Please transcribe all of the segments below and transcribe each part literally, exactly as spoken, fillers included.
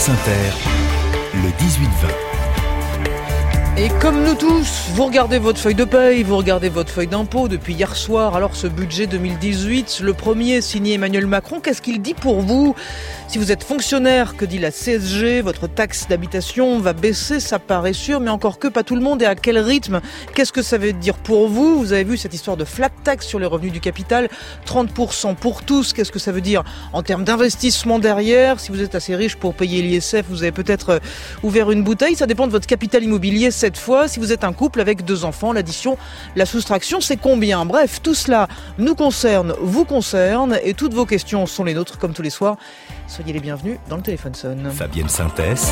France Inter, le dix-huit vingt. Et comme nous tous, vous regardez votre feuille de paye, vous regardez votre feuille d'impôt depuis hier soir. Alors ce budget deux mille dix-huit, le premier signé Emmanuel Macron, qu'est-ce qu'il dit pour vous ? Si vous êtes fonctionnaire, que dit la C S G ? Votre taxe d'habitation va baisser, ça paraît sûr, mais encore que pas tout le monde. Et à quel rythme ? Qu'est-ce que ça veut dire pour vous ? Vous avez vu cette histoire de flat tax sur les revenus du capital, trente pour cent pour tous. Qu'est-ce que ça veut dire en termes d'investissement derrière ? Si vous êtes assez riche pour payer l'I S F, vous avez peut-être ouvert une bouteille. Ça dépend de votre capital immobilier cette fois. Si vous êtes un couple avec deux enfants, l'addition, la soustraction, c'est combien ? Bref, tout cela nous concerne, vous concerne, et toutes vos questions sont les nôtres, comme tous les soirs. Soyez les bienvenus dans le téléphone sonne. Fabienne Synthès,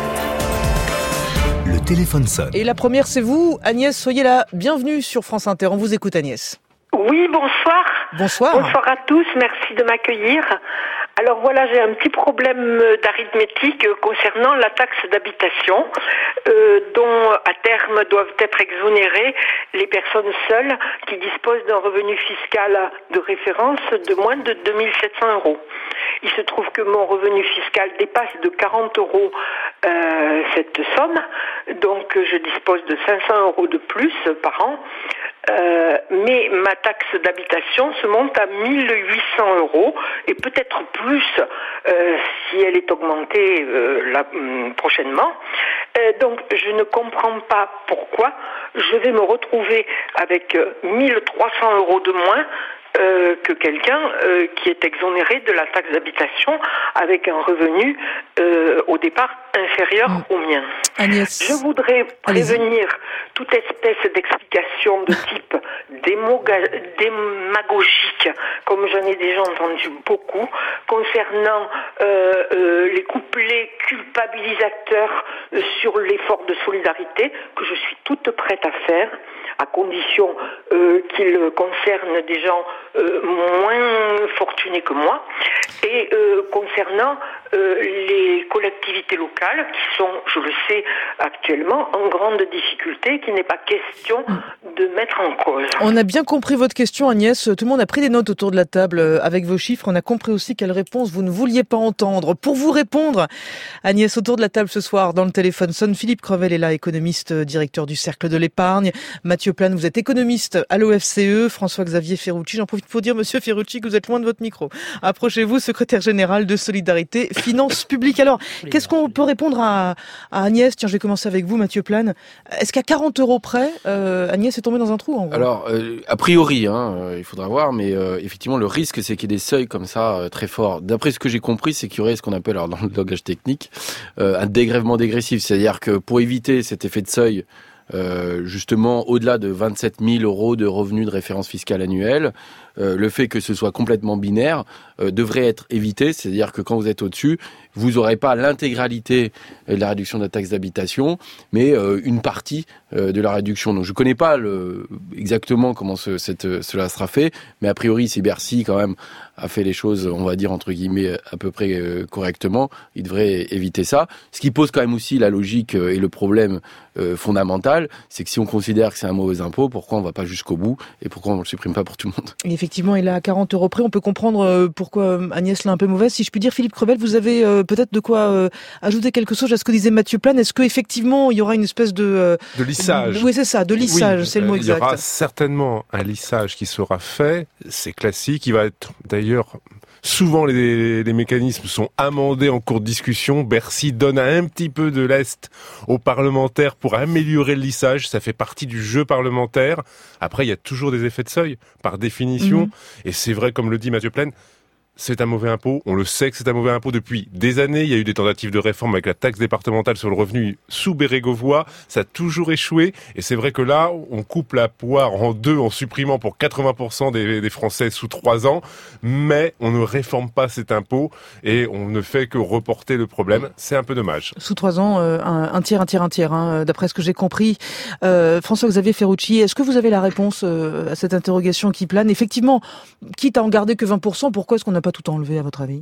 le téléphone sonne. Et la première, c'est vous, Agnès. Soyez la bienvenue sur France Inter. On vous écoute, Agnès. Oui, bonsoir. Bonsoir. Bonsoir à tous, merci de m'accueillir. Alors voilà, j'ai un petit problème d'arithmétique concernant la taxe d'habitation, euh, dont à terme doivent être exonérées les personnes seules qui disposent d'un revenu fiscal de référence de moins de deux mille sept cents euros. Il se trouve que mon revenu fiscal dépasse de quarante euros euh, cette somme, donc je dispose de cinq cents euros de plus par an. Euh, mais ma taxe d'habitation se monte à mille huit cents euros et peut-être plus euh, si elle est augmentée euh, là, hum, prochainement. Euh, donc je ne comprends pas pourquoi je vais me retrouver avec euh, mille trois cents euros de moins Euh, que quelqu'un euh, qui est exonéré de la taxe d'habitation avec un revenu euh, au départ inférieur mmh. au mien. Agnès. Je voudrais prévenir Allez-y. toute espèce d'explication de type démoga- démagogique, comme j'en ai déjà entendu beaucoup, concernant euh, euh, les couplets culpabilisateurs euh, sur l'effort de solidarité que je suis toute prête à faire, à condition euh, qu'il concerne des gens euh, moins fortunés que moi, et euh, concernant euh, les collectivités locales qui sont, je le sais actuellement, en grande difficulté, qu'il n'est pas question de mettre en cause. On a bien compris votre question, Agnès. Tout le monde a pris des notes autour de la table avec vos chiffres. On a compris aussi quelle réponse vous ne vouliez pas entendre. Pour vous répondre, Agnès, autour de la table ce soir, dans le téléphone sonne, Philippe Crevel est là, économiste, directeur du Cercle de l'épargne. Mathieu Plane, vous êtes économiste à l'O F C E. François-Xavier Ferrucci, j'en profite pour dire, monsieur Ferrucci, que vous êtes loin de votre micro. Approchez-vous, secrétaire général de Solidarité Finances Publiques. Alors, qu'est-ce qu'on peut répondre à, à Agnès ? Tiens, je vais commencer avec vous, Mathieu Plane. Est-ce qu'à quarante euros près, euh, Agnès est tombée dans un trou, en gros ? Alors, euh, a priori, hein, euh, il faudra voir, mais euh, effectivement, le risque, c'est qu'il y ait des seuils comme ça, euh, très forts. D'après ce que j'ai compris, c'est qu'il y aurait ce qu'on appelle, alors dans le langage technique, euh, un dégrèvement dégressif. C'est-à-dire que pour éviter cet effet de seuil, Euh, justement, au-delà de vingt-sept mille euros de revenus de référence fiscale annuelle, euh, le fait que ce soit complètement binaire euh, devrait être évité. C'est-à-dire que quand vous êtes au-dessus, vous n'aurez pas l'intégralité de la réduction de la taxe d'habitation, mais euh, une partie euh, de la réduction. Donc je ne connais pas le, exactement comment ce, cette, cela sera fait, mais a priori, si Bercy quand même a fait les choses, on va dire entre guillemets, à peu près euh, correctement, il devrait éviter ça. Ce qui pose quand même aussi la logique euh, et le problème euh, fondamental, c'est que si on considère que c'est un mauvais impôt, pourquoi on ne va pas jusqu'au bout et pourquoi on ne le supprime pas pour tout le monde ? Et effectivement, il est à quarante euros près. On peut comprendre euh, pourquoi Agnès l'a un peu mauvaise. Si je puis dire, Philippe Crevel, vous avez euh, peut-être de quoi euh, ajouter quelque chose à ce que disait Mathieu Plane. Est-ce qu'effectivement, il y aura une espèce de... Euh, de lissage. De, oui, c'est ça, de lissage, oui, c'est le mot exact. Il y aura certainement un lissage qui sera fait. C'est classique. Il va être d'ailleurs... Souvent, les, les mécanismes sont amendés en cours de discussion. Bercy donne un petit peu de lest aux parlementaires pour améliorer le lissage. Ça fait partie du jeu parlementaire. Après, il y a toujours des effets de seuil, par définition. Mmh. Et c'est vrai, comme le dit Mathieu Plane, c'est un mauvais impôt. On le sait que c'est un mauvais impôt depuis des années. Il y a eu des tentatives de réforme avec la taxe départementale sur le revenu sous Bérégovoy. Ça a toujours échoué. Et c'est vrai que là, on coupe la poire en deux en supprimant pour quatre-vingts pour cent des, des Français sous trois ans. Mais on ne réforme pas cet impôt et on ne fait que reporter le problème. C'est un peu dommage. Sous trois ans, euh, un, un tiers, un tiers, un tiers, hein, d'après ce que j'ai compris. Euh, François-Xavier Ferrucci, est-ce que vous avez la réponse euh, à cette interrogation qui plane ? Effectivement, quitte à en garder que vingt pour cent, pourquoi est-ce qu'on n'a pas tout enlevé, à votre avis ?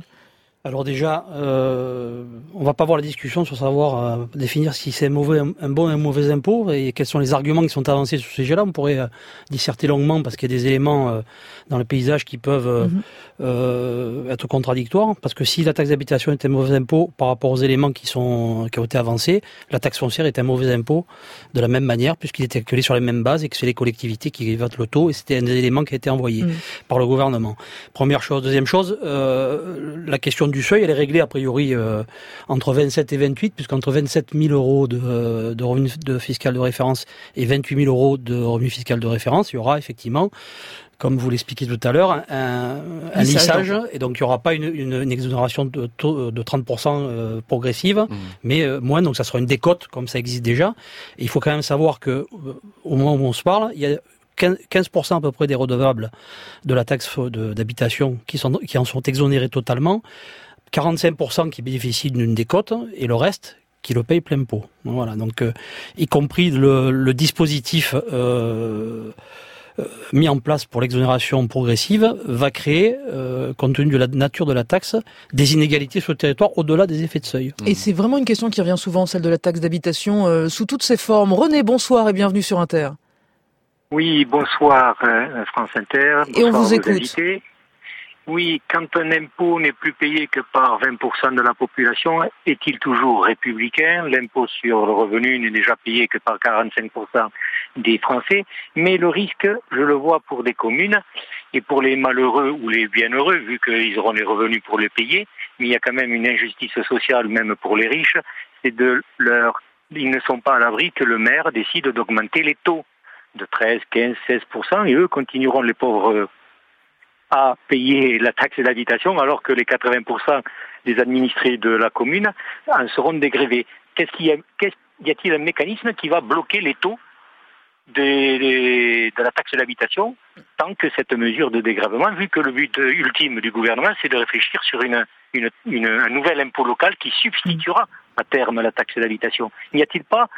Alors déjà, euh, on va pas avoir la discussion sur savoir euh, définir si c'est un mauvais, un bon et un mauvais impôt et quels sont les arguments qui sont avancés sur ce sujet-là. On pourrait euh, disserter longuement parce qu'il y a des éléments euh, dans le paysage qui peuvent euh, mm-hmm. euh, être contradictoires. Parce que si la taxe d'habitation est un mauvais impôt par rapport aux éléments qui sont qui ont été avancés, la taxe foncière est un mauvais impôt de la même manière puisqu'il est calculé sur les mêmes bases et que c'est les collectivités qui votent le taux et c'était un des éléments qui a été envoyé mm. par le gouvernement. Première chose. Deuxième chose, euh, la question du du seuil, elle est réglée a priori euh, entre vingt-sept et vingt-huit, puisqu'entre vingt-sept mille euros de, euh, de revenus de fiscal de référence et vingt-huit mille euros de revenus fiscal de référence, il y aura effectivement, comme vous l'expliquiez tout à l'heure, un, un lissage, et donc il n'y aura pas une, une, une exonération de, taux, de trente pour cent euh, progressive, mmh. mais euh, moins, donc ça sera une décote, comme ça existe déjà. Et il faut quand même savoir que, euh, au moment où on se parle, il y a quinze pour cent à peu près des redevables de la taxe de, d'habitation qui, sont, qui en sont exonérés totalement, quarante-cinq pour cent qui bénéficient d'une décote et le reste qui le payent plein pot. Voilà, donc euh, y compris le, le dispositif euh, euh, mis en place pour l'exonération progressive va créer, euh, compte tenu de la nature de la taxe, des inégalités sur le territoire au-delà des effets de seuil. Et c'est vraiment une question qui revient souvent, celle de la taxe d'habitation, euh, sous toutes ses formes. René, bonsoir et bienvenue sur Inter. Oui, bonsoir euh, France Inter. Bonsoir et on vous écoute. Invités. Oui, quand un impôt n'est plus payé que par vingt pour cent de la population, est-il toujours républicain? L'impôt sur le revenu n'est déjà payé que par quarante-cinq pour cent des Français. Mais le risque, je le vois pour des communes et pour les malheureux ou les bienheureux, vu qu'ils auront les revenus pour les payer. Mais il y a quand même une injustice sociale, même pour les riches, c'est de leur... Ils ne sont pas à l'abri que le maire décide d'augmenter les taux de treize, quinze, seize pour cent et eux continueront, les pauvres, à payer la taxe d'habitation alors que les quatre-vingts pour cent des administrés de la commune en seront dégrévés. Qu'est-ce qu'il y a, qu'est-ce, y a-t-il un mécanisme qui va bloquer les taux de, de, de la taxe d'habitation tant que cette mesure de dégrèvement, vu que le but ultime du gouvernement c'est de réfléchir sur une, une, une, un nouvel impôt local qui substituera à terme la taxe d'habitation. N'y a-t-il pas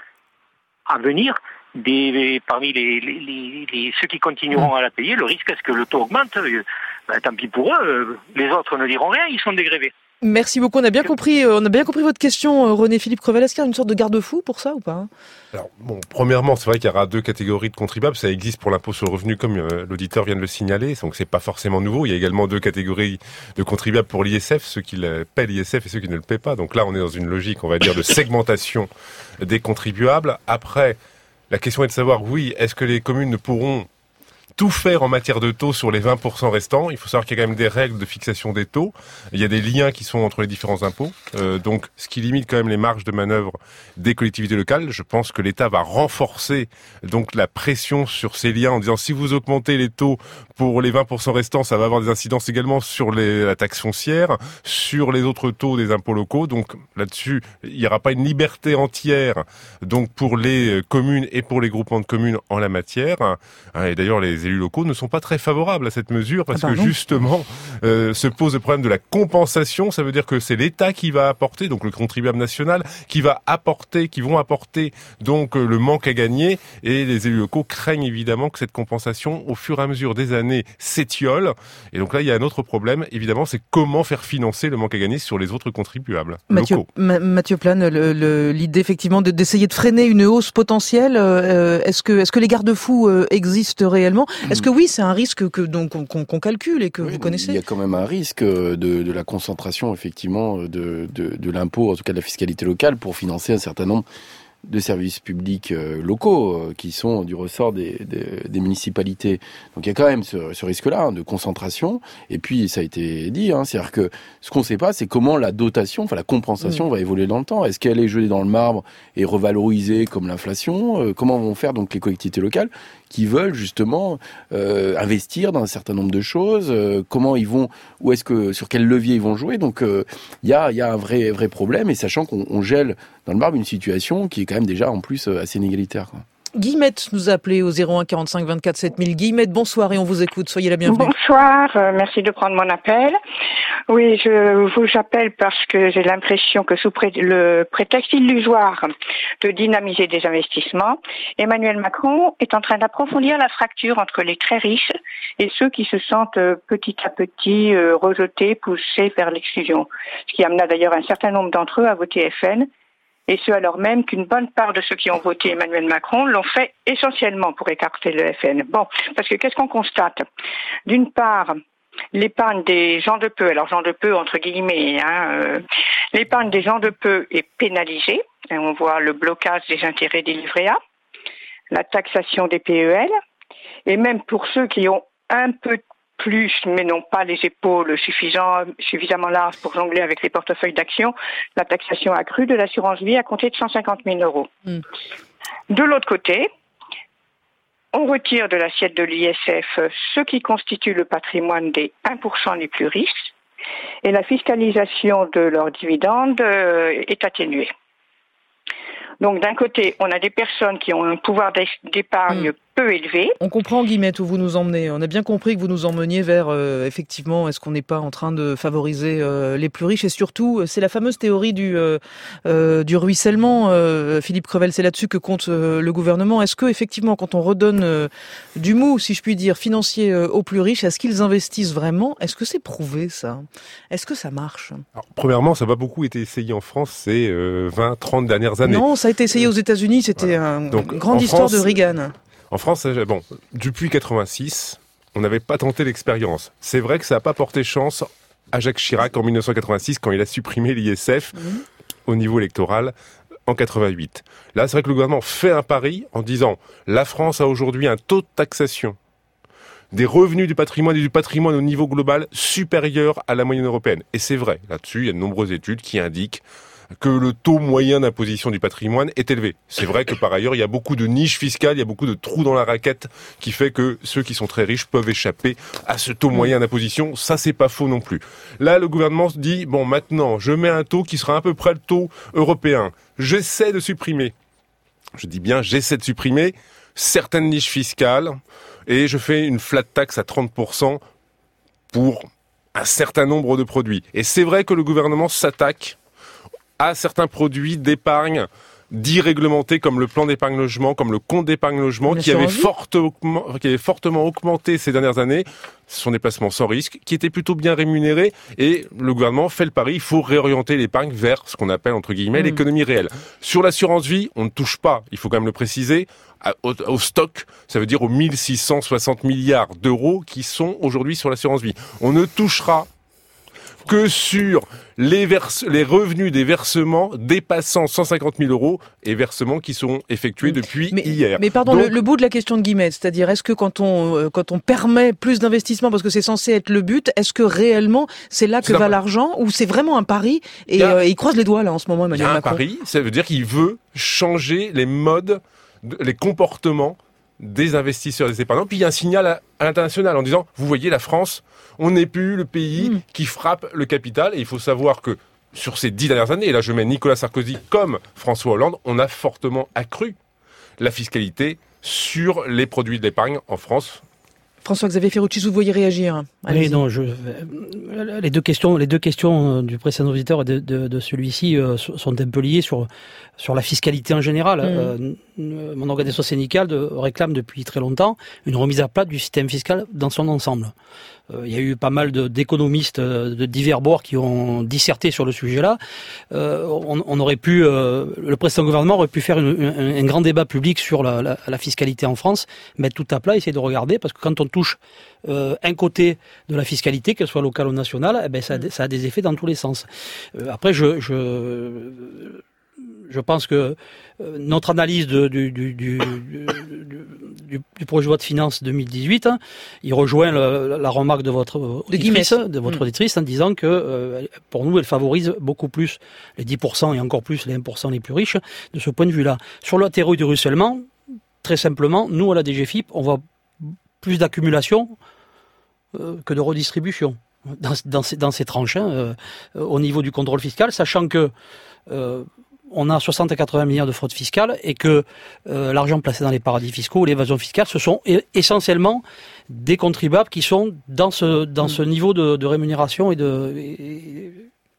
à venir Des, parmi les, les, les, les, ceux qui continueront à la payer, le risque est-ce que le taux augmente, euh, ben, tant pis pour eux, euh, les autres ne diront rien, ils sont dégrévés. Merci beaucoup, on a bien compris, on a bien compris votre question, René-Philippe Crevel. Est-ce qu'il y a une sorte de garde-fou pour ça ou pas? Alors, bon, premièrement, c'est vrai qu'il y aura deux catégories de contribuables. Ça existe pour l'impôt sur le revenu, comme euh, l'auditeur vient de le signaler. Donc, c'est pas forcément nouveau. Il y a également deux catégories de contribuables pour l'I S F, ceux qui le paient l'I S F et ceux qui ne le paient pas. Donc là, on est dans une logique, on va dire, de segmentation des contribuables. Après, la question est de savoir, oui, est-ce que les communes ne pourront tout faire en matière de taux sur les vingt pour cent restants? Il faut savoir qu'il y a quand même des règles de fixation des taux. Il y a des liens qui sont entre les différents impôts. Euh, donc, ce qui limite quand même les marges de manœuvre des collectivités locales. Je pense que l'État va renforcer donc la pression sur ces liens en disant si vous augmentez les taux pour les vingt pour cent restants, ça va avoir des incidences également sur les, la taxe foncière, sur les autres taux des impôts locaux. Donc là-dessus, il n'y aura pas une liberté entière donc pour les communes et pour les groupements de communes en la matière. Et d'ailleurs, les élus locaux ne sont pas très favorables à cette mesure parce ah que justement euh, se pose le problème de la compensation. Ça veut dire que c'est l'État qui va apporter, donc le contribuable national, qui va apporter, qui vont apporter donc euh, le manque à gagner, et les élus locaux craignent évidemment que cette compensation, au fur et à mesure des années, s'étiole. Et donc là, il y a un autre problème, évidemment, c'est comment faire financer le manque à gagner sur les autres contribuables Mathieu, locaux. Ma- Mathieu Plane, le, le, l'idée effectivement de, d'essayer de freiner une hausse potentielle, euh, est-ce que est-ce que les garde-fous euh, existent réellement? Est-ce que oui, c'est un risque que donc qu'on, qu'on calcule et que oui, vous connaissez? Il y a quand même un risque de, de la concentration effectivement de, de, de l'impôt, en tout cas de la fiscalité locale, pour financer un certain nombre de services publics euh, locaux euh, qui sont du ressort des, des, des municipalités. Donc il y a quand même ce, ce risque-là hein, de concentration. Et puis ça a été dit, hein, c'est-à-dire que ce qu'on ne sait pas, c'est comment la dotation, enfin la compensation mmh. va évoluer dans le temps. Est-ce qu'elle est gelée dans le marbre et revalorisée comme l'inflation? euh, Comment vont faire donc les collectivités locales qui veulent justement euh, investir dans un certain nombre de choses? euh, Comment ils vont, où est-ce que, sur quel levier ils vont jouer? Donc il euh, y a, y a un vrai, vrai problème, et sachant qu'on on gèle dans le marbre une situation qui est quand même déjà en plus assez inégalitaire, quoi. Guillemette nous a appelé au zéro un quarante-cinq vingt-quatre sept mille. Guillemette, bonsoir et on vous écoute. Soyez la bienvenue. Bonsoir, euh, merci de prendre mon appel. Oui, je vous appelle parce que j'ai l'impression que sous pré- le prétexte illusoire de dynamiser des investissements, Emmanuel Macron est en train d'approfondir la fracture entre les très riches et ceux qui se sentent euh, petit à petit euh, rejetés, poussés vers l'exclusion. Ce qui amena d'ailleurs un certain nombre d'entre eux à voter F N. Et ce, alors même qu'une bonne part de ceux qui ont voté Emmanuel Macron l'ont fait essentiellement pour écarter le F N. Bon, parce que qu'est-ce qu'on constate ? D'une part, l'épargne des gens de peu, alors gens de peu entre guillemets, hein, euh, l'épargne des gens de peu est pénalisée. Et on voit le blocage des intérêts des livrets A, la taxation des P E L, et même pour ceux qui ont un peu plus, mais n'ont pas les épaules suffisant, suffisamment larges pour jongler avec les portefeuilles d'actions, la taxation accrue de l'assurance vie à compter de cent cinquante mille euros. Mm. De l'autre côté, on retire de l'assiette de l'I S F ce qui constitue le patrimoine des un pour cent les plus riches et la fiscalisation de leurs dividendes est atténuée. Donc d'un côté, on a des personnes qui ont un pouvoir d'épargne mmh. peu élevé. On comprend, Guillemette, où vous nous emmenez. On a bien compris que vous nous emmeniez vers, euh, effectivement, est-ce qu'on n'est pas en train de favoriser euh, les plus riches ? Et surtout, c'est la fameuse théorie du, euh, euh, du ruissellement. Euh, Philippe Crevel, c'est là-dessus que compte euh, le gouvernement. Est-ce que, effectivement, quand on redonne euh, du mou, si je puis dire, financier euh, aux plus riches, est-ce qu'ils investissent vraiment ? Est-ce que c'est prouvé, ça ? Est-ce que ça marche ? Alors, premièrement, ça n'a pas beaucoup été essayé en France ces euh, vingt, trente dernières années. Non, ça a été essayé aux États-Unis, c'était voilà. une Donc, grande histoire France, de Reagan. En France, bon, depuis quatre-vingt-six, on n'avait pas tenté l'expérience. C'est vrai que ça n'a pas porté chance à Jacques Chirac en dix-neuf cent quatre-vingt-six quand il a supprimé l'I S F mmh. au niveau électoral en quatre-vingt-huit. Là, c'est vrai que le gouvernement fait un pari en disant la France a aujourd'hui un taux de taxation des revenus du patrimoine et du patrimoine au niveau global supérieur à la moyenne européenne. Et c'est vrai. Là-dessus, il y a de nombreuses études qui indiquent que le taux moyen d'imposition du patrimoine est élevé. C'est vrai que par ailleurs, il y a beaucoup de niches fiscales, il y a beaucoup de trous dans la raquette qui fait que ceux qui sont très riches peuvent échapper à ce taux moyen d'imposition. Ça, c'est pas faux non plus. Là, le gouvernement se dit, bon, maintenant, je mets un taux qui sera à peu près le taux européen. J'essaie de supprimer, je dis bien, j'essaie de supprimer certaines niches fiscales et je fais une flat tax à trente pour cent pour un certain nombre de produits. Et c'est vrai que le gouvernement s'attaque à certains produits d'épargne dits réglementés comme le plan d'épargne logement, comme le compte d'épargne logement, qui avait, fortement, qui avait fortement augmenté ces dernières années. Ce sont des placements sans risque, qui étaient plutôt bien rémunérés, et le gouvernement fait le pari, il faut réorienter l'épargne vers ce qu'on appelle, entre guillemets, mmh. l'économie réelle. Sur l'assurance vie, on ne touche pas, il faut quand même le préciser, au, au stock, ça veut dire aux mille six cent soixante milliards d'euros qui sont aujourd'hui sur l'assurance vie. On ne touchera que sur les, vers... les revenus des versements dépassant cent cinquante mille euros et versements qui sont effectués depuis mais, hier. Mais pardon, Donc... le, le bout de la question de Guillemette, c'est-à-dire est-ce que quand on, euh, quand on permet plus d'investissement parce que c'est censé être le but, est-ce que réellement c'est là que c'est va un... l'argent ou c'est vraiment un pari et il, a... euh, il croise les doigts là en ce moment Emmanuel Macron ? Il y a un pari, ça veut dire qu'il veut changer les modes, les comportements des investisseurs, des épargnants. Puis il y a un signal à, à l'international en disant, vous voyez, la France, on n'est plus le pays mmh. qui frappe le capital. Et il faut savoir que sur ces dix dernières années, et là je mets Nicolas Sarkozy comme François Hollande, on a fortement accru la fiscalité sur les produits d'épargne en France. François-Xavier Ferrucci, vous voyez réagir. Allez-y. Oui, non, je, les deux questions, les deux questions du précédent auditeur et de, de, de celui-ci euh, sont un peu liées sur sur la fiscalité en général. Mmh. Euh, mon organisation syndicale de, réclame depuis très longtemps une remise à plat du système fiscal dans son ensemble. Euh, il y a eu pas mal de, d'économistes de divers bords qui ont disserté sur le sujet-là. Euh, on, on aurait pu, euh, le précédent gouvernement aurait pu faire une, un, un grand débat public sur la, la, la fiscalité en France, mettre tout à plat, essayer de regarder, parce que quand on touche euh, un côté de la fiscalité, qu'elle soit locale ou nationale, eh ben ça, ça a des effets dans tous les sens. Euh, après, je, je Je pense que notre analyse de, du, du, du, du, du projet de loi de finances deux mille dix-huit, hein, il rejoint le, la remarque de votre auditrice, de votre auditrice en disant que euh, pour nous, elle favorise beaucoup plus les dix pour cent et encore plus les un pour cent les plus riches de ce point de vue-là. Sur la théorie du ruissellement, très simplement, nous à la D G F I P, on voit plus d'accumulation euh, que de redistribution dans, dans, ces, dans ces tranches, hein, euh, au niveau du contrôle fiscal, sachant que euh, on a soixante à quatre-vingts milliards de fraude fiscale et que euh, l'argent placé dans les paradis fiscaux, l'évasion fiscale, ce sont e- essentiellement des contribuables qui sont dans ce dans mmh. ce niveau de, de rémunération et de et,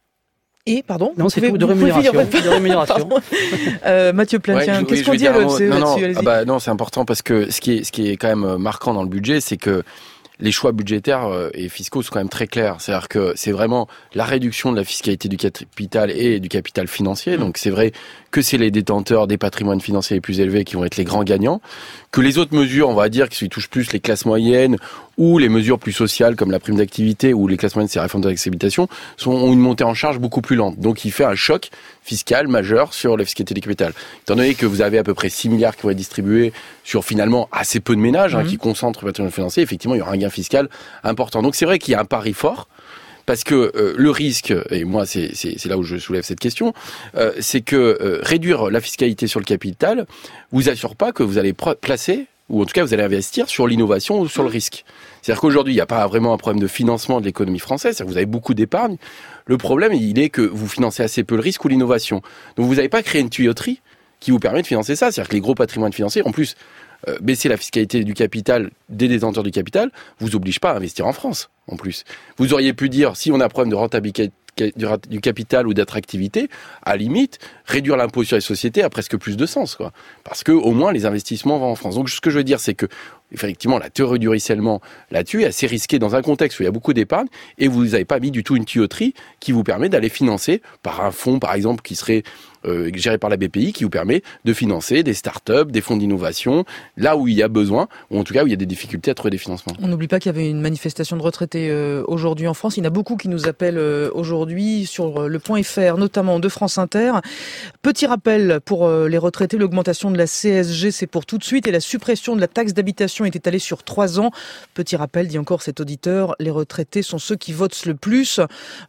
Et, pardon Non, c'est tout, de rémunération. De rémunération. euh, Mathieu Plantien, ouais, qu'est-ce oui, qu'on dit à l'O F C là-dessus? Non, ah bah, non, c'est important parce que ce qui est, ce qui est quand même marquant dans le budget, c'est que les choix budgétaires et fiscaux sont quand même très clairs. C'est-à-dire que c'est vraiment la réduction de la fiscalité du capital et du capital financier. Donc c'est vrai que c'est les détenteurs des patrimoines financiers les plus élevés qui vont être les grands gagnants. Que les autres mesures, on va dire, qui touchent plus les classes moyennes ou les mesures plus sociales comme la prime d'activité ou les classes moyennes, c'est la réforme de l'accès à l'habitation, sont, ont une montée en charge beaucoup plus lente. Donc il fait un choc fiscal majeur sur la fiscalité du capital. Étant donné que vous avez à peu près six milliards qui vont être distribués sur finalement assez peu de ménages, mmh. hein, qui concentrent le patrimoine financier, effectivement il y aura un gain fiscal important. Donc c'est vrai qu'il y a un pari fort. Parce que euh, le risque, et moi c'est, c'est, c'est là où je soulève cette question, euh, c'est que euh, réduire la fiscalité sur le capital vous assure pas que vous allez pro- placer, ou en tout cas vous allez investir sur l'innovation ou sur le risque. C'est-à-dire qu'aujourd'hui il n'y a pas vraiment un problème de financement de l'économie française, c'est-à-dire que vous avez beaucoup d'épargne. Le problème il est que vous financez assez peu le risque ou l'innovation. Donc vous n'avez pas créé une tuyauterie qui vous permet de financer ça. C'est-à-dire que les gros patrimoines financiers, en plus, euh, baisser la fiscalité du capital des détenteurs du capital, vous oblige pas à investir en France, en plus. Vous auriez pu dire, si on a un problème de rentabilité du capital ou d'attractivité, à limite, réduire l'impôt sur les sociétés a presque plus de sens, quoi. Parce que, au moins, les investissements vont en France. Donc, ce que je veux dire, c'est que, effectivement, la théorie du ruissellement là-dessus est assez risquée dans un contexte où il y a beaucoup d'épargne et vous n'avez pas mis du tout une tuyauterie qui vous permet d'aller financer par un fonds, par exemple, qui serait euh, géré par la B P I, qui vous permet de financer des start-up, des fonds d'innovation, là où il y a besoin, ou en tout cas où il y a des difficultés à trouver des financements. On n'oublie pas qu'il y avait une manifestation de retraités euh, aujourd'hui en France. Il y en a beaucoup qui nous appellent euh, aujourd'hui sur le point F R, notamment de France Inter. Petit rappel pour euh, les retraités, l'augmentation de la C S G, c'est pour tout de suite, et la suppression de la taxe d'habitation est étalée sur trois ans. Petit rappel, dit encore cet auditeur, les retraités sont ceux qui votent le plus.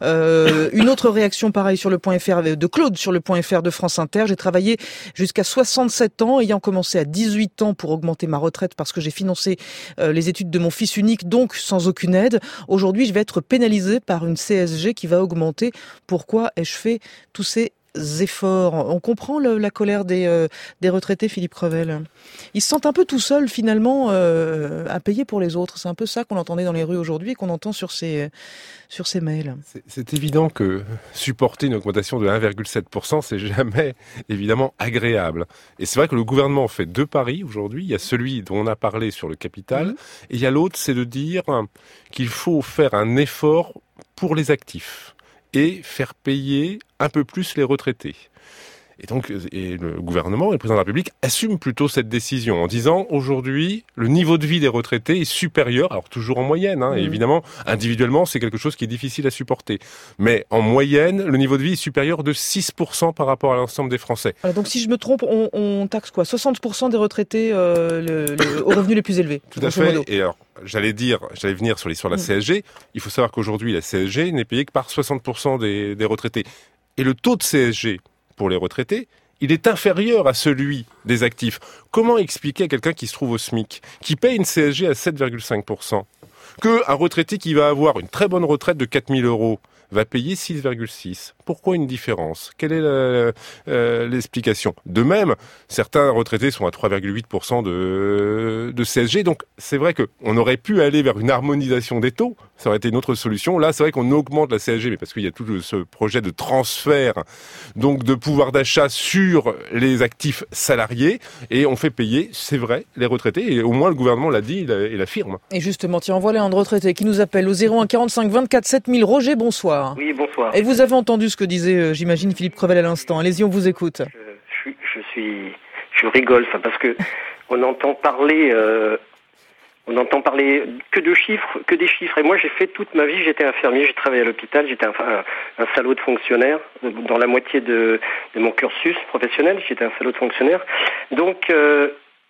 Euh, une autre réaction pareille sur le point F R de Claude sur le point F R de France Inter. J'ai travaillé jusqu'à soixante-sept ans, ayant commencé à dix-huit ans pour augmenter ma retraite parce que j'ai financé euh, les études de mon fils unique, donc sans aucune aide. Aujourd'hui, je vais être pénalisé par une C S G qui va augmenter. Pourquoi ai-je fait tous ces efforts? On comprend le, la colère des, euh, des retraités, Philippe Crevel. Ils se sentent un peu tout seuls, finalement, euh, à payer pour les autres. C'est un peu ça qu'on entendait dans les rues aujourd'hui et qu'on entend sur ces, sur ces mails. C'est, c'est évident que supporter une augmentation de un virgule sept pour cent, c'est jamais, évidemment, agréable. Et c'est vrai que le gouvernement fait deux paris aujourd'hui. Il y a celui dont on a parlé sur le capital, mmh. et il y a l'autre, c'est de dire qu'il faut faire un effort pour les actifs et faire payer un peu plus les retraités. Et donc, et le gouvernement et le président de la République assument plutôt cette décision en disant aujourd'hui, le niveau de vie des retraités est supérieur, alors toujours en moyenne, hein, mmh. et évidemment, individuellement, c'est quelque chose qui est difficile à supporter. Mais en moyenne, le niveau de vie est supérieur de six pour cent par rapport à l'ensemble des Français. Alors donc, si je me trompe, on, on taxe quoi soixante pour cent des retraités euh, le, le, aux revenus les plus élevés. Tout à fait. Et alors, j'allais dire, j'allais venir sur l'histoire de la mmh. C S G. Il faut savoir qu'aujourd'hui, la C S G n'est payée que par soixante pour cent des, des retraités. Et le taux de C S G pour les retraités, il est inférieur à celui des actifs. Comment expliquer à quelqu'un qui se trouve au SMIC, qui paye une C S G à sept virgule cinq pour cent, qu'un retraité qui va avoir une très bonne retraite de quatre mille euros va payer six virgule six? Pourquoi une différence? Quelle est la, euh, l'explication? De même, certains retraités sont à trois virgule huit pour cent de, de C S G. Donc, c'est vrai qu'on aurait pu aller vers une harmonisation des taux. Ça aurait été une autre solution. Là, c'est vrai qu'on augmente la C S G, mais parce qu'il y a tout ce projet de transfert, donc de pouvoir d'achat sur les actifs salariés. Et on fait payer, c'est vrai, les retraités. Et au moins, le gouvernement l'a dit, il l'affirme. Et justement, tiens, on voit là un retraité qui nous appelle au zéro un quarante-cinq vingt-quatre sept mille. Roger, bonsoir. Oui, bonsoir. Et vous avez entendu ce que disait, euh, j'imagine, Philippe Crevel à l'instant. Allez-y, on vous écoute. Je, je, je suis, je rigole, enfin, parce que on entend parler, euh, on entend parler que de chiffres, que des chiffres. Et moi, j'ai fait toute ma vie, j'étais infirmier, j'ai travaillé à l'hôpital, j'étais un, un, un salaud de fonctionnaire dans la moitié de, de mon cursus professionnel. J'étais un salaud de fonctionnaire. Donc, euh,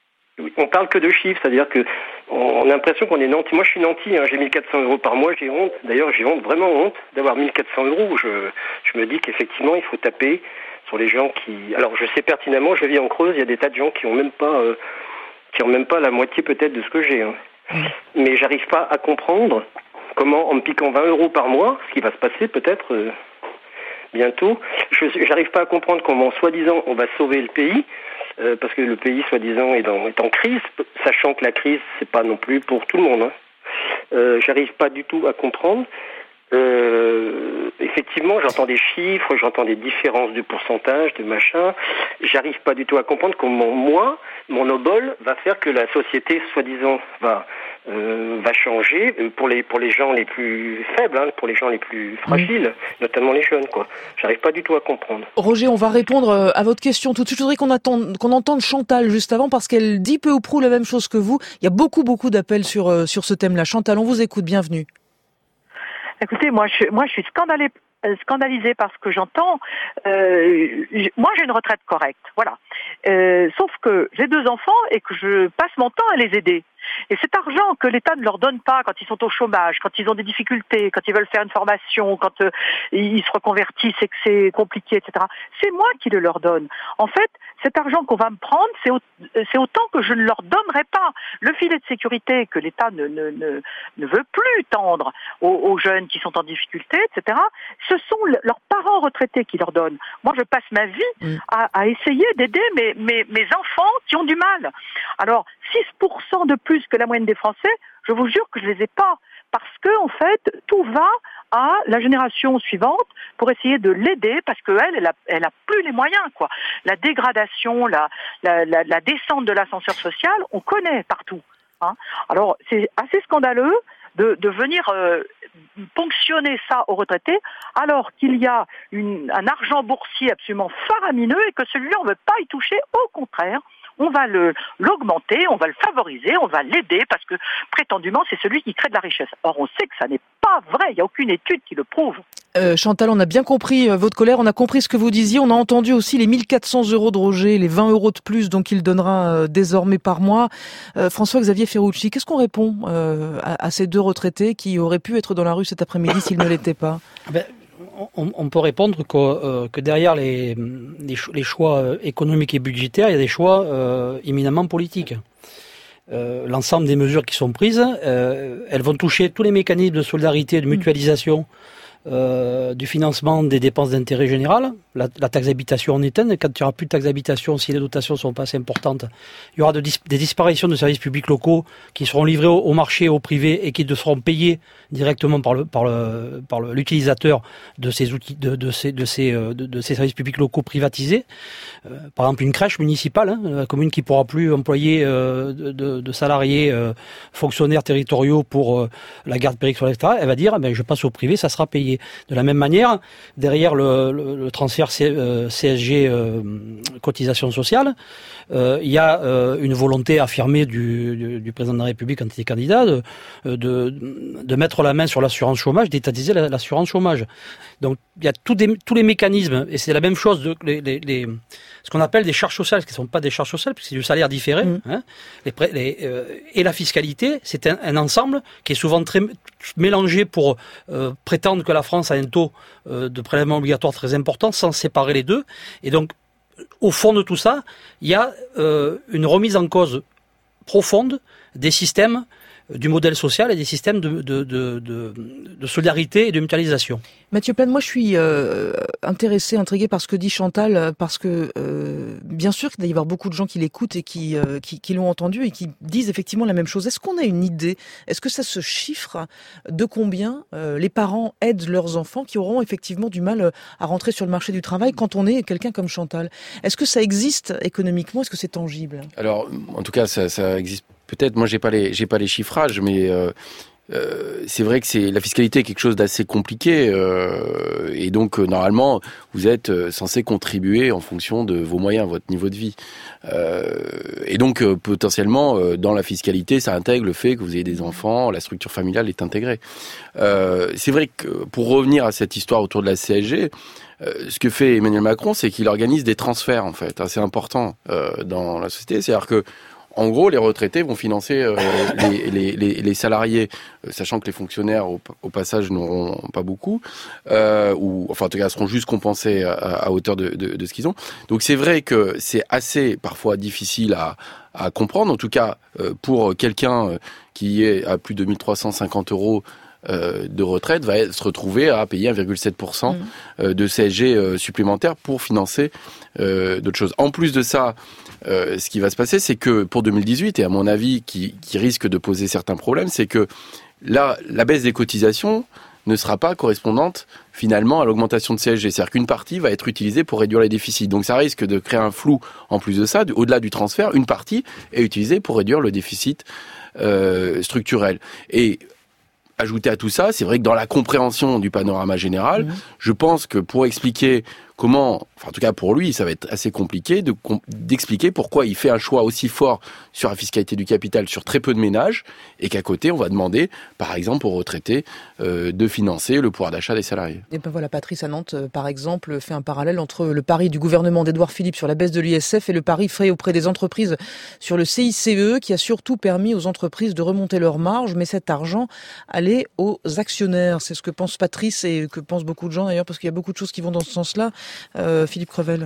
on parle que de chiffres, c'est-à-dire que on a l'impression qu'on est nanti. Moi, je suis nanti, hein, j'ai mille quatre cents euros par mois, j'ai honte. D'ailleurs, j'ai honte, vraiment honte, d'avoir mille quatre cents euros. Je, je me dis qu'effectivement, il faut taper sur les gens qui... Alors, je sais pertinemment, je vis en Creuse, il y a des tas de gens qui ont même pas, euh, qui ont même pas la moitié peut-être de ce que j'ai. Hein. Mais j'arrive pas à comprendre comment, en me piquant vingt euros par mois, ce qui va se passer peut-être... Euh, bientôt. Je j'arrive pas à comprendre comment, soi-disant, on va sauver le pays, euh, parce que le pays, soi-disant, est, dans, est en crise, sachant que la crise, c'est pas non plus pour tout le monde. Hein. Euh, j'arrive pas du tout à comprendre. Euh, effectivement, j'entends des chiffres, j'entends des différences de pourcentage, de machin. J'arrive pas du tout à comprendre comment moi, mon obol, va faire que la société, soi-disant, va euh, va changer pour les pour les gens les plus faibles, hein, pour les gens les plus fragiles, mmh. notamment les jeunes, quoi. J'arrive pas du tout à comprendre. Roger, on va répondre à votre question tout de suite. Je voudrais qu'on attende, qu'on entende Chantal juste avant parce qu'elle dit peu ou prou la même chose que vous. Il y a beaucoup beaucoup d'appels sur sur ce thème-là. Chantal, on vous écoute. Bienvenue. Écoutez, moi je, moi, je suis scandalée, euh, scandalisée par ce que j'entends. Euh, moi, j'ai une retraite correcte, voilà. Euh, sauf que j'ai deux enfants et que je passe mon temps à les aider. Et cet argent que l'État ne leur donne pas quand ils sont au chômage, quand ils ont des difficultés, quand ils veulent faire une formation, quand euh, ils se reconvertissent et que c'est compliqué, et cetera, c'est moi qui le leur donne. En fait, cet argent qu'on va me prendre, c'est, au, c'est autant que je ne leur donnerai pas. Le filet de sécurité que l'État ne, ne, ne, ne veut plus tendre aux, aux jeunes qui sont en difficulté, et cetera, ce sont le, leurs parents retraités qui leur donnent. Moi, je passe ma vie mmh. à, à essayer d'aider mes, mes, mes enfants qui ont du mal. Alors, six pour cent de plus que la moyenne des Français, je vous jure que je les ai pas. Parce que, en fait, tout va à la génération suivante pour essayer de l'aider parce qu'elle, elle a, elle a plus les moyens, quoi. La dégradation, la, la, la, la descente de l'ascenseur social, on connaît partout. Hein. Alors, c'est assez scandaleux de, de venir euh, ponctionner ça aux retraités alors qu'il y a une, un argent boursier absolument faramineux et que celui-là, on ne veut pas y toucher. Au contraire, on va le, l'augmenter, on va le favoriser, on va l'aider parce que prétendument c'est celui qui crée de la richesse. Or on sait que ça n'est pas vrai, il n'y a aucune étude qui le prouve. Euh, Chantal, on a bien compris euh, votre colère, on a compris ce que vous disiez, on a entendu aussi les mille quatre cents euros de Roger, les vingt euros de plus donc il donnera euh, désormais par mois. Euh, François-Xavier Ferrucci, qu'est-ce qu'on répond euh, à, à ces deux retraités qui auraient pu être dans la rue cet après-midi s'ils ne l'étaient pas? ben... On, on peut répondre que, euh, que derrière les, les, les choix économiques et budgétaires, il y a des choix euh, éminemment politiques. Euh, l'ensemble des mesures qui sont prises, euh, elles vont toucher tous les mécanismes de solidarité et de mutualisation euh, du financement des dépenses d'intérêt général. La, la taxe d'habitation en est une. Quand il n'y aura plus de taxe d'habitation, si les dotations sont pas assez importantes, il y aura de dis, des disparitions de services publics locaux qui seront livrés au, au marché, au privé et qui seront payés directement par le par le par le, l'utilisateur de ces outils de, de ces de ces de, de ces services publics locaux privatisés. Euh, par exemple, une crèche municipale, hein, la commune qui pourra plus employer euh, de, de salariés euh, fonctionnaires territoriaux pour euh, la garde périscolaire, et cetera. Elle va dire, ben je passe au privé, ça sera payé. De la même manière, derrière le, le, le transfert C, euh, C S G euh, cotisation sociale, euh, il y a euh, une volonté affirmée du, du, du président de la République quand il est candidat de, de, de mettre la main sur l'assurance chômage, d'étatiser l'assurance chômage. Donc il y a tous, des, tous les mécanismes, et c'est la même chose, de, les, les, les, ce qu'on appelle des charges sociales, qui ne sont pas des charges sociales, puisque c'est du salaire différé, mmh. hein, les, les, euh, et la fiscalité, c'est un, un ensemble qui est souvent très mélangé pour euh, prétendre que la France a un taux euh, de prélèvement obligatoire très important, sans séparer les deux. Et donc, au fond de tout ça, il y a euh, une remise en cause profonde des systèmes du modèle social et des systèmes de, de, de, de, de solidarité et de mutualisation. Mathieu Plane, moi je suis euh, intéressé, intrigué par ce que dit Chantal, parce que euh, bien sûr qu'il doit y avoir beaucoup de gens qui l'écoutent et qui, euh, qui, qui l'ont entendu et qui disent effectivement la même chose. Est-ce qu'on a une idée? Est-ce que ça se chiffre de combien euh, les parents aident leurs enfants qui auront effectivement du mal à rentrer sur le marché du travail quand on est quelqu'un comme Chantal? Est-ce que ça existe économiquement? Est-ce que c'est tangible? Alors, en tout cas, ça, ça existe peut-être. Moi, j'ai pas les, j'ai pas les chiffrages, mais euh, euh, c'est vrai que c'est la fiscalité est quelque chose d'assez compliqué, euh, et donc euh, normalement, vous êtes censé contribuer en fonction de vos moyens, votre niveau de vie, euh, et donc euh, potentiellement euh, dans la fiscalité, ça intègre le fait que vous ayez des enfants, la structure familiale est intégrée. Euh, c'est vrai que pour revenir à cette histoire autour de la C S G. Euh, ce que fait Emmanuel Macron, c'est qu'il organise des transferts, en fait, assez importants euh, dans la société. C'est-à-dire que, en gros, les retraités vont financer euh, les, les, les, les salariés, euh, sachant que les fonctionnaires, au, au passage, n'auront pas beaucoup, euh, ou enfin, en tout cas, seront juste compensés à, à hauteur de, de, de ce qu'ils ont. Donc, c'est vrai que c'est assez, parfois, difficile à, à comprendre. En tout cas, euh, pour quelqu'un qui est à plus de mille trois cent cinquante euros, euh, de retraite va se retrouver à payer un virgule sept pour cent mmh. de C S G euh, supplémentaire pour financer euh, d'autres choses. En plus de ça, euh, ce qui va se passer, c'est que pour deux mille dix-huit, et à mon avis, qui, qui risque de poser certains problèmes, c'est que là, la baisse des cotisations ne sera pas correspondante finalement à l'augmentation de C S G. C'est-à-dire qu'une partie va être utilisée pour réduire les déficits. Donc ça risque de créer un flou en plus de ça. Au-delà du transfert, une partie est utilisée pour réduire le déficit euh, structurel. Et ajouter à tout ça, c'est vrai que dans la compréhension du panorama général, mmh. je pense que pour expliquer comment, enfin en tout cas pour lui, ça va être assez compliqué de, d'expliquer pourquoi il fait un choix aussi fort sur la fiscalité du capital sur très peu de ménages et qu'à côté on va demander, par exemple aux retraités, euh, de financer le pouvoir d'achat des salariés. Et ben voilà, Patrice à Nantes, euh, par exemple, fait un parallèle entre le pari du gouvernement d'Édouard Philippe sur la baisse de l'I S F et le pari fait auprès des entreprises sur le C I C E qui a surtout permis aux entreprises de remonter leurs marges, mais cet argent allait aux actionnaires. C'est ce que pense Patrice et que pensent beaucoup de gens d'ailleurs, parce qu'il y a beaucoup de choses qui vont dans ce sens-là. Euh, Philippe Crevel.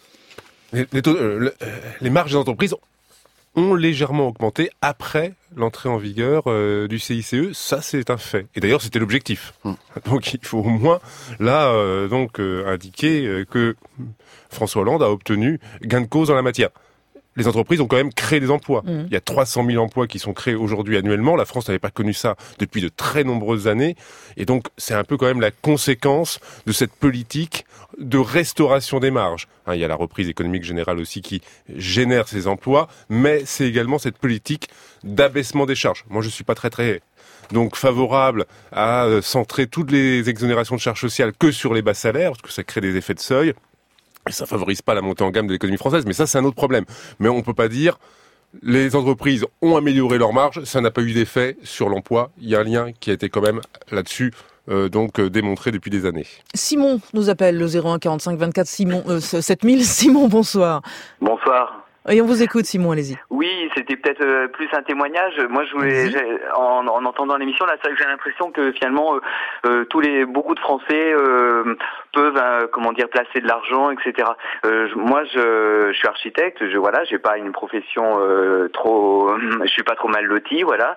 Les, les, taux, euh, les marges des entreprises ont légèrement augmenté après l'entrée en vigueur euh, du C I C E. Ça, c'est un fait. Et d'ailleurs, c'était l'objectif. Mmh. Donc, il faut au moins là euh, donc euh, indiquer euh, que François Hollande a obtenu gain de cause en la matière. Les entreprises ont quand même créé des emplois. Mmh. Il y a trois cent mille emplois qui sont créés aujourd'hui annuellement. La France n'avait pas connu ça depuis de très nombreuses années. Et donc, c'est un peu quand même la conséquence de cette politique de restauration des marges. Hein, il y a la reprise économique générale aussi qui génère ces emplois, mais c'est également cette politique d'abaissement des charges. Moi, je suis pas très très donc favorable à centrer toutes les exonérations de charges sociales que sur les bas salaires, parce que ça crée des effets de seuil. Et ça favorise pas la montée en gamme de l'économie française, mais ça c'est un autre problème. Mais on peut pas dire les entreprises ont amélioré leurs marges, ça n'a pas eu d'effet sur l'emploi. Il y a un lien qui a été quand même là-dessus euh, donc euh, démontré depuis des années. Simon nous appelle le zéro un quarante-cinq vingt-quatre Simon euh, sept mille. Simon, bonsoir. Bonsoir. Et on vous écoute, Simon, allez-y. Oui, c'était peut-être euh, plus un témoignage. Moi, je voulais, en, en entendant l'émission, là, c'est vrai que j'ai l'impression que finalement, euh, euh, tous les, beaucoup de Français euh, peuvent, euh, comment dire, placer de l'argent, et cetera. Euh, moi, je, je suis architecte. Je voilà, j'ai pas une profession euh, trop, je suis pas trop mal loti, voilà.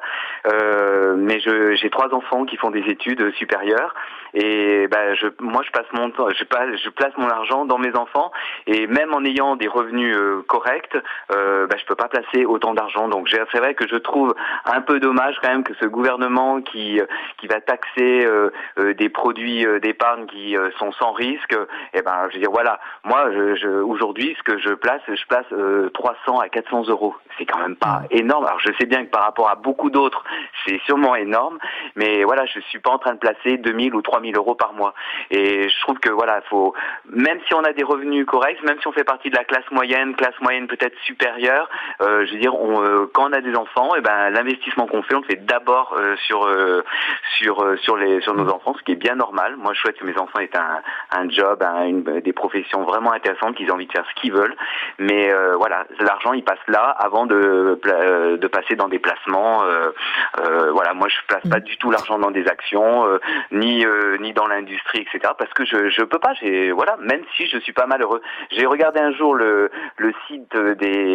Euh, mais je, j'ai trois enfants qui font des études supérieures. Et ben, je, moi, je passe mon temps, je, passe, je place mon argent dans mes enfants. Et même en ayant des revenus euh, corrects, Euh, bah, je peux pas placer autant d'argent. Donc c'est vrai que je trouve un peu dommage quand même que ce gouvernement qui qui va taxer euh, euh, des produits euh, d'épargne qui euh, sont sans risque, et ben je veux dire voilà, moi je, je, aujourd'hui ce que je place, je place euh, trois cents à quatre cents euros. C'est quand même pas énorme. Alors je sais bien que par rapport à beaucoup d'autres, c'est sûrement énorme, mais voilà, je suis pas en train de placer deux mille ou trois mille euros par mois. Et je trouve que voilà, faut, même si on a des revenus corrects, même si on fait partie de la classe moyenne, classe moyenne peut-être supérieure, euh, je veux dire, on, euh, quand on a des enfants, et ben l'investissement qu'on fait, on le fait d'abord euh, sur euh, sur euh, sur les sur nos enfants, ce qui est bien normal. Moi, je souhaite que mes enfants aient un un job, un, une, des professions vraiment intéressantes, qu'ils aient envie de faire ce qu'ils veulent. Mais euh, voilà, l'argent, il passe là avant de de passer dans des placements. Euh, euh, voilà, moi, je place pas du tout l'argent dans des actions, euh, ni euh, ni dans l'industrie, et cetera. Parce que je je peux pas. J'ai voilà, même si je suis pas malheureux. J'ai regardé un jour le le site des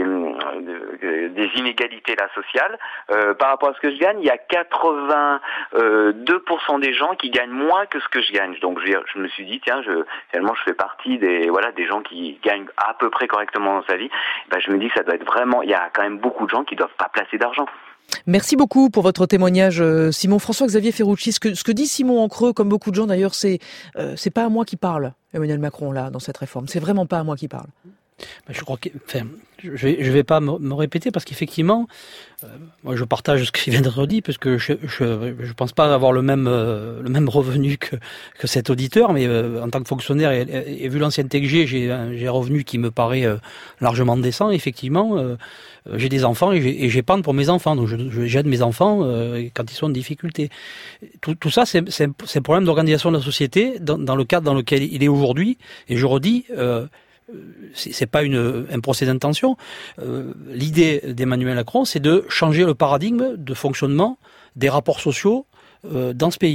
des inégalités là sociales. Euh, par rapport à ce que je gagne, il y a quatre-vingt-deux pour cent des gens qui gagnent moins que ce que je gagne. Donc je, je me suis dit tiens, je finalement je fais partie des voilà des gens qui gagnent à peu près correctement dans sa vie. Ben, je me dis que ça doit être vraiment, il y a quand même beaucoup de gens qui doivent pas placer d'argent. Merci beaucoup pour votre témoignage, Simon. François-Xavier Ferrucci, ce que, ce que dit Simon en creux, comme beaucoup de gens d'ailleurs, c'est euh, c'est pas à moi qui parle, Emmanuel Macron, là, dans cette réforme. C'est vraiment pas à moi qui parle. Je crois que, enfin, je vais, je vais pas me, me répéter parce qu'effectivement, euh, moi je partage ce qui vient d'être dit parce que je, je, je pense pas avoir le même, euh, le même revenu que, que cet auditeur, mais euh, en tant que fonctionnaire et, et, et vu l'ancienneté que j'ai, j'ai, j'ai un revenu qui me paraît euh, largement décent. Effectivement, euh, j'ai des enfants et, j'ai, et j'épargne pour mes enfants, donc je, je, j'aide mes enfants euh, quand ils sont en difficulté. Tout, tout ça, c'est, c'est, c'est un problème d'organisation de la société dans, dans le cadre dans lequel il est aujourd'hui. Et je redis. Euh, C'est, c'est pas une, un procès d'intention. Euh, l'idée d'Emmanuel Macron, c'est de changer le paradigme de fonctionnement des rapports sociaux euh, dans ce pays.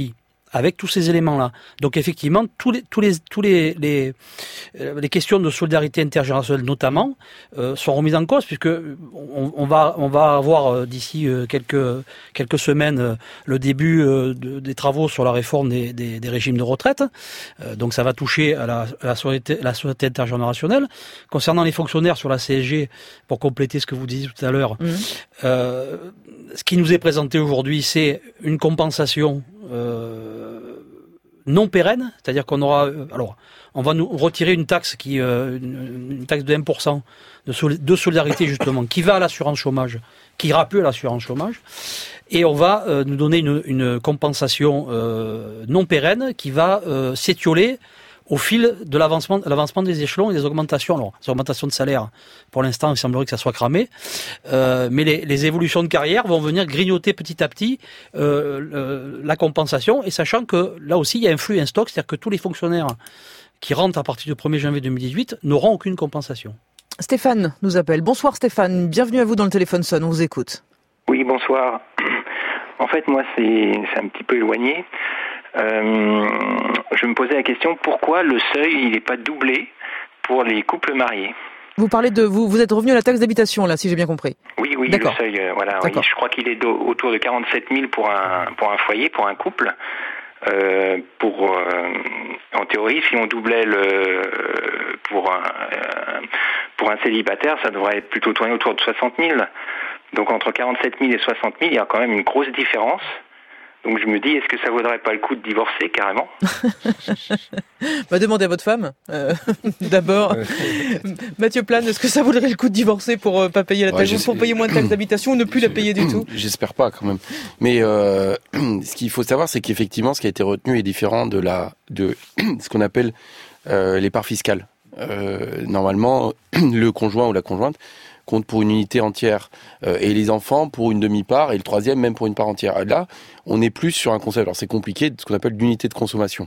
avec tous ces éléments-là. Donc effectivement, tous les tous les tous les les, les questions de solidarité intergénérationnelle notamment euh, sont remises en cause, puisque on, on va on va avoir euh, d'ici euh, quelques quelques semaines euh, le début euh, de, des travaux sur la réforme des, des, des régimes de retraite. Euh, donc ça va toucher à la, à la solidarité la solidarité intergénérationnelle. Concernant les fonctionnaires sur la C S G, pour compléter ce que vous disiez tout à l'heure, mmh. euh, ce qui nous est présenté aujourd'hui, c'est une compensation Euh, non pérenne, c'est-à-dire qu'on aura, euh, alors, on va nous retirer une taxe qui, euh, une, une taxe de un pour cent de, soli- de solidarité justement, qui va à l'assurance chômage, qui ira plus à l'assurance chômage, et on va euh, nous donner une, une compensation euh, non pérenne qui va euh, s'étioler au fil de l'avancement, l'avancement des échelons et des augmentations. Alors, les augmentations de salaire, pour l'instant, il semblerait que ça soit cramé, euh, mais les, les évolutions de carrière vont venir grignoter petit à petit euh, le, la compensation, et sachant que là aussi, il y a un flux et un stock, c'est-à-dire que tous les fonctionnaires qui rentrent à partir du premier janvier deux mille dix-huit n'auront aucune compensation. Stéphane nous appelle. Bonsoir Stéphane, bienvenue à vous dans le téléphone sonne, on vous écoute. Oui, bonsoir. En fait, moi, c'est, c'est un petit peu éloigné. Euh, je me posais la question, pourquoi le seuil il n'est pas doublé pour les couples mariés? Vous parlez de vous, vous êtes revenu à la taxe d'habitation là, si j'ai bien compris. Oui, oui, D'accord. le seuil, euh, voilà. Oui, je crois qu'il est do, autour de quarante-sept mille pour un pour un foyer, pour un couple. Euh, pour euh, en théorie, si on doublait le pour un euh, pour un célibataire, ça devrait être plutôt tourner autour de soixante mille. Donc entre quarante-sept mille et soixante mille, il y a quand même une grosse différence. Donc je me dis, est-ce que ça vaudrait pas le coup de divorcer carrément? Bah, demandez à votre femme, euh, d'abord. Mathieu Plane, est-ce que ça vaudrait le coup de divorcer pour euh, pas payer la taxe, ouais, pour payer moins de taxes d'habitation ou ne plus la payer du tout? J'espère pas quand même. Mais euh, ce qu'il faut savoir, c'est qu'effectivement, ce qui a été retenu est différent de la de ce qu'on appelle euh, les parts fiscales. Euh, normalement, le conjoint ou la conjointe compte pour une unité entière euh, et les enfants pour une demi-part et le troisième même pour une part entière. Là, on est plus sur un concept, alors c'est compliqué, ce qu'on appelle l'unité de consommation.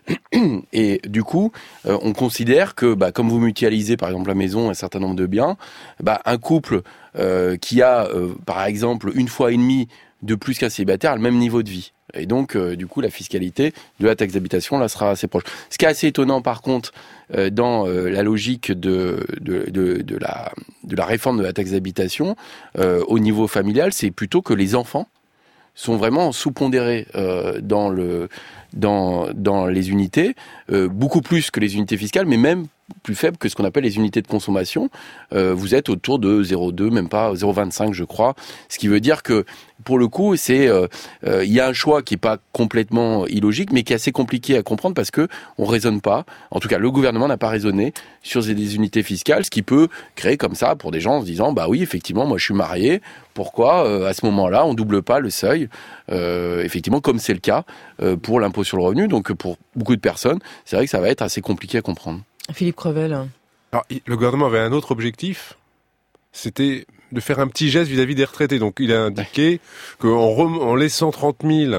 Et du coup, euh, on considère que, bah, comme vous mutualisez par exemple la maison, un certain nombre de biens, bah, un couple euh, qui a euh, par exemple une fois et demie de plus qu'un célibataire a le même niveau de vie. Et donc, euh, du coup, la fiscalité de la taxe d'habitation là sera assez proche. Ce qui est assez étonnant, par contre, euh, dans euh, la logique de, de, de, de, la, de la réforme de la taxe d'habitation, euh, au niveau familial, c'est plutôt que les enfants sont vraiment sous-pondérés euh, dans, le, dans, dans les unités, euh, beaucoup plus que les unités fiscales, mais même plus faible que ce qu'on appelle les unités de consommation. Euh, vous êtes autour de zéro virgule deux, même pas zéro virgule vingt-cinq, je crois. Ce qui veut dire que, pour le coup, c'est euh, euh, il y a un choix qui est pas complètement illogique, mais qui est assez compliqué à comprendre parce que on raisonne pas. En tout cas, le gouvernement n'a pas raisonné sur des unités fiscales, ce qui peut créer comme ça pour des gens en se disant, bah oui, effectivement, moi je suis marié. Pourquoi euh, à ce moment-là on double pas le seuil, euh, effectivement, comme c'est le cas euh, pour l'impôt sur le revenu. Donc pour beaucoup de personnes, c'est vrai que ça va être assez compliqué à comprendre. Philippe Crevel. Alors, le gouvernement avait un autre objectif, c'était de faire un petit geste vis-à-vis des retraités. Donc, il a indiqué qu'en rem- en laissant trente mille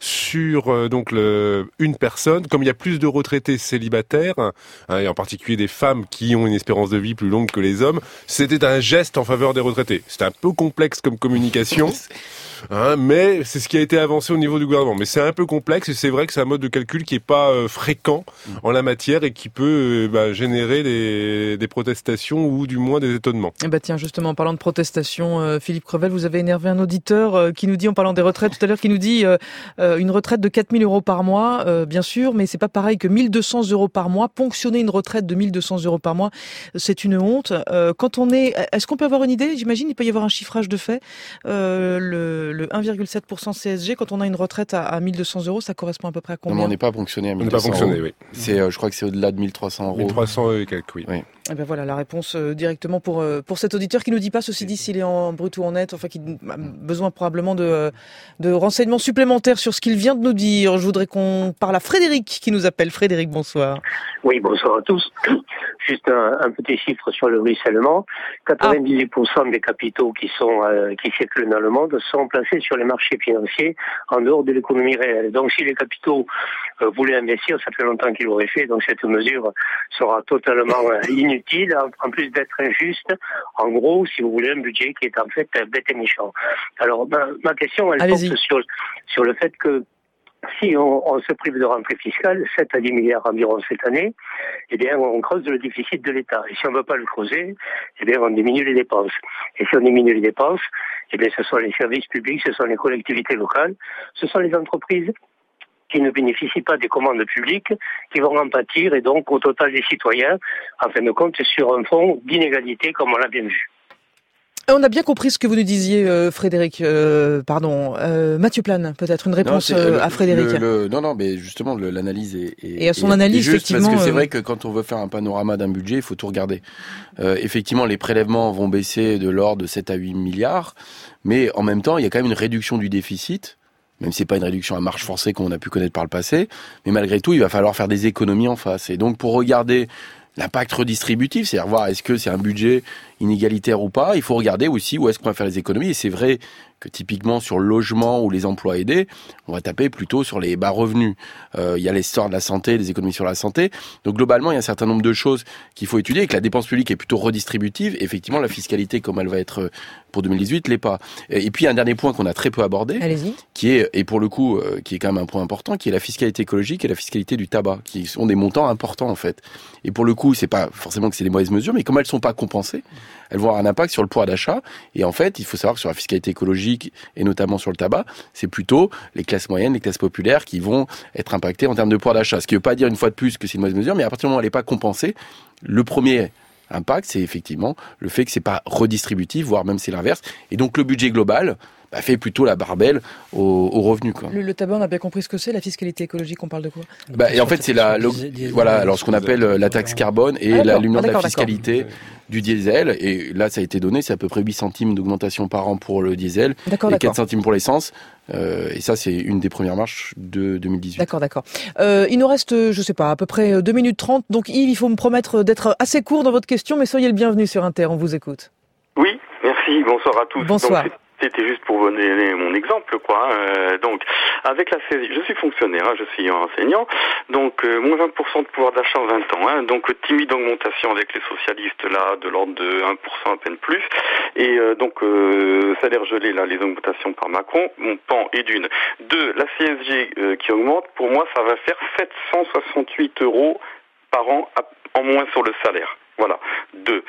sur euh, donc le, une personne, comme il y a plus de retraités célibataires, hein, et en particulier des femmes qui ont une espérance de vie plus longue que les hommes, c'était un geste en faveur des retraités. C'était un peu complexe comme communication. Hein, mais c'est ce qui a été avancé au niveau du gouvernement. Mais c'est un peu complexe et c'est vrai que c'est un mode de calcul qui est pas euh, fréquent en la matière et qui peut euh, bah, générer des, des protestations ou du moins des étonnements. Eh bah tiens, justement, en parlant de protestations, euh, Philippe Crevel, vous avez énervé un auditeur euh, qui nous dit, en parlant des retraites tout à l'heure, qui nous dit euh, euh, une retraite de quatre mille euros par mois, euh, bien sûr, mais c'est pas pareil que mille deux cents euros par mois. Ponctionner une retraite de mille deux cents euros par mois, c'est une honte. Euh, quand on est, est-ce qu'on peut avoir une idée? J'imagine il peut y avoir un chiffrage de fait. Euh, le le un virgule sept pour cent C S G, quand on a une retraite à, à mille deux cents euros, ça correspond à peu près à combien? Non, mais on n'est pas ponctionné à mille deux cents euros. On n'est pas fonctionné, oui. C'est, euh, je crois que c'est au-delà de mille trois cents euros. mille trois cents et quelques, oui. oui. Eh ben voilà la réponse euh, directement pour euh, pour cet auditeur qui nous dit pas, ceci dit, s'il est en brut ou en net, enfin qui a besoin probablement de de renseignements supplémentaires sur ce qu'il vient de nous dire. Je voudrais qu'on parle à Frédéric qui nous appelle. Frédéric, bonsoir. Oui, bonsoir à tous. Juste un, un petit chiffre sur le ruissellement. quatre-vingt-dix-huit pour cent ah. des capitaux qui sont euh, qui circulent dans le monde sont placés sur les marchés financiers en dehors de l'économie réelle. Donc si les capitaux euh, voulaient investir, ça fait longtemps qu'ils l'auraient fait. Donc cette mesure sera totalement euh, inutile, en, en plus d'être injuste. En gros, si vous voulez, un budget qui est en fait bête et méchant. Alors ma, ma question, elle Allez-y. porte sur sur le fait que si on, on se prive de rentrée fiscale, sept à dix milliards environ cette année, eh bien, on creuse le déficit de l'État. Et si on ne veut pas le creuser, eh bien, on diminue les dépenses. Et si on diminue les dépenses, eh bien, ce sont les services publics, ce sont les collectivités locales, ce sont les entreprises qui ne bénéficient pas des commandes publiques, qui vont en pâtir, et donc, au total des citoyens, en fin de compte, sur un fond d'inégalité, comme on l'a bien vu. On a bien compris ce que vous nous disiez, euh, Frédéric. Euh, pardon, euh, Mathieu Plane, peut-être une réponse non, euh, à Frédéric. Le, le, non, non, mais justement, le, l'analyse est, est et à son est, analyse, est juste effectivement, parce que c'est euh... vrai que quand on veut faire un panorama d'un budget, il faut tout regarder. Euh, effectivement, les prélèvements vont baisser de l'ordre de sept à huit milliards, mais en même temps, il y a quand même une réduction du déficit. Même si c'est pas une réduction à marche forcée qu'on a pu connaître par le passé, mais malgré tout, il va falloir faire des économies en face. Et donc, pour regarder l'impact redistributif, c'est-à-dire voir est-ce que c'est un budget inégalitaire ou pas, il faut regarder aussi où est-ce qu'on va faire les économies. Et c'est vrai que typiquement sur le logement ou les emplois aidés, on va taper plutôt sur les bas revenus. Euh, il y a l'essor de la santé, les économies sur la santé. Donc globalement, il y a un certain nombre de choses qu'il faut étudier et que la dépense publique est plutôt redistributive. Et effectivement, la fiscalité, comme elle va être pour deux mille dix-huit, l'est pas. Et puis, un dernier point qu'on a très peu abordé, Allez-y. qui est, et pour le coup, euh, qui est quand même un point important, qui est la fiscalité écologique et la fiscalité du tabac, qui sont des montants importants, en fait. Et pour le coup, c'est pas forcément que c'est des mauvaises mesures, mais comme elles sont pas compensées, elles vont avoir un impact sur le pouvoir d'achat. Et en fait, il faut savoir que sur la fiscalité écologique, et notamment sur le tabac, c'est plutôt les classes moyennes, les classes populaires qui vont être impactées en termes de pouvoir d'achat. Ce qui ne veut pas dire une fois de plus que c'est une mauvaise mesure, mais à partir du moment où elle n'est pas compensée, le premier impact, c'est effectivement le fait que c'est pas redistributif, voire même c'est l'inverse. Et donc le budget global bah, fait plutôt la barbelle aux, aux revenus. Quoi. Le, le tabac, on a bien compris ce que c'est, la fiscalité écologique, on parle de quoi? bah, Et en fait, c'est la, le, voilà, alors ce qu'on appelle la taxe carbone et ah, l'allusion ah, de la fiscalité d'accord. du diesel. Et là, ça a été donné, c'est à peu près huit centimes d'augmentation par an pour le diesel d'accord, et d'accord. quatre centimes pour l'essence. Euh, et ça, c'est une des premières marches de deux mille dix-huit. D'accord, d'accord. Euh, il nous reste, je sais pas, à peu près deux minutes trente. Donc Yves, il faut me promettre d'être assez court dans votre question, mais soyez le bienvenu sur Inter, on vous écoute. Oui, merci, bonsoir à tous. Bonsoir. Donc, c'était juste pour vous donner mon exemple, quoi. Euh, donc, avec la saisie, je suis fonctionnaire, hein, je suis enseignant, donc euh, moins vingt pour cent de pouvoir d'achat en vingt ans. Hein, donc, timide augmentation avec les socialistes, là, de l'ordre de un pour cent à peine plus. Et euh, donc, euh, salaire gelé, là, les augmentations par Macron, mon pan est d'une. Deux, la C S G euh, qui augmente, pour moi, ça va faire sept cent soixante-huit euros par an à, en moins sur le salaire. Voilà. Deux.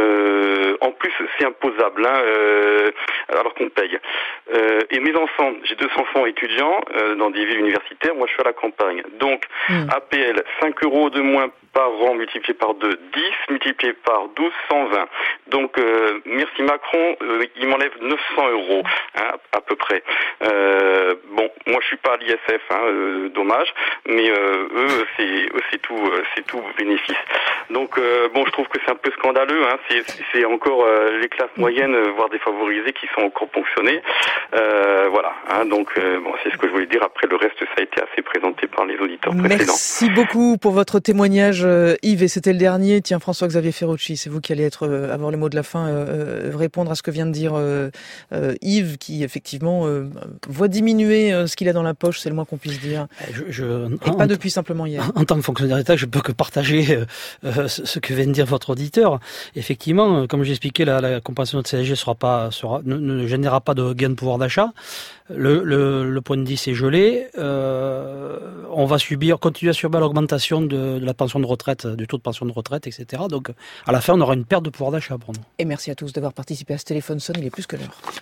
Euh, en plus, c'est imposable, hein, euh, alors qu'on paye. Euh, et mes enfants, j'ai deux enfants étudiants euh, dans des villes universitaires. Moi, je suis à la campagne. Donc, mmh. A P L, cinq euros de moins par an multiplié par deux, dix, multiplié par douze, cent vingt. Donc, euh, merci Macron, euh, il m'enlève neuf cents euros, hein, à peu près. Euh, bon, moi, je suis pas à l'I S F, hein, euh, dommage, mais euh, eux, c'est, eux, c'est tout, euh, c'est tout bénéfice. Donc, euh, bon, je trouve que c'est un peu scandaleux. Hein, c'est, c'est encore euh, les classes moyennes, voire défavorisées, qui sont encore ponctionnées. Euh, voilà. Hein, donc, euh, bon, c'est ce que je voulais dire. Après, le reste, ça a été assez présenté par les auditeurs précédents. Merci beaucoup pour votre témoignage, Yves. Et c'était le dernier. Tiens, François-Xavier Ferrucci, c'est vous qui allez être euh, avoir le mot de la fin, euh, répondre à ce que vient de dire euh, euh, Yves, qui effectivement euh, voit diminuer euh, ce qu'il a dans la poche, c'est le moins qu'on puisse dire. Je, je, Et en, pas depuis simplement hier. En, en tant que fonctionnaire d'État, je peux que partager euh, ce que vient de dire votre auditeur. Effectivement, comme j'expliquais, la, la compensation de C S G sera pas, sera, ne, ne générera pas de gain de pouvoir d'achat. Le, le, le point de dix est gelé. Euh, on va subir, continuer à subir l'augmentation de, de la pension de retraite, du taux de pension de retraite, et cetera. Donc, à la fin, on aura une perte de pouvoir d'achat pour nous. Et merci à tous d'avoir participé à ce téléphone sonne. Il est plus que l'heure.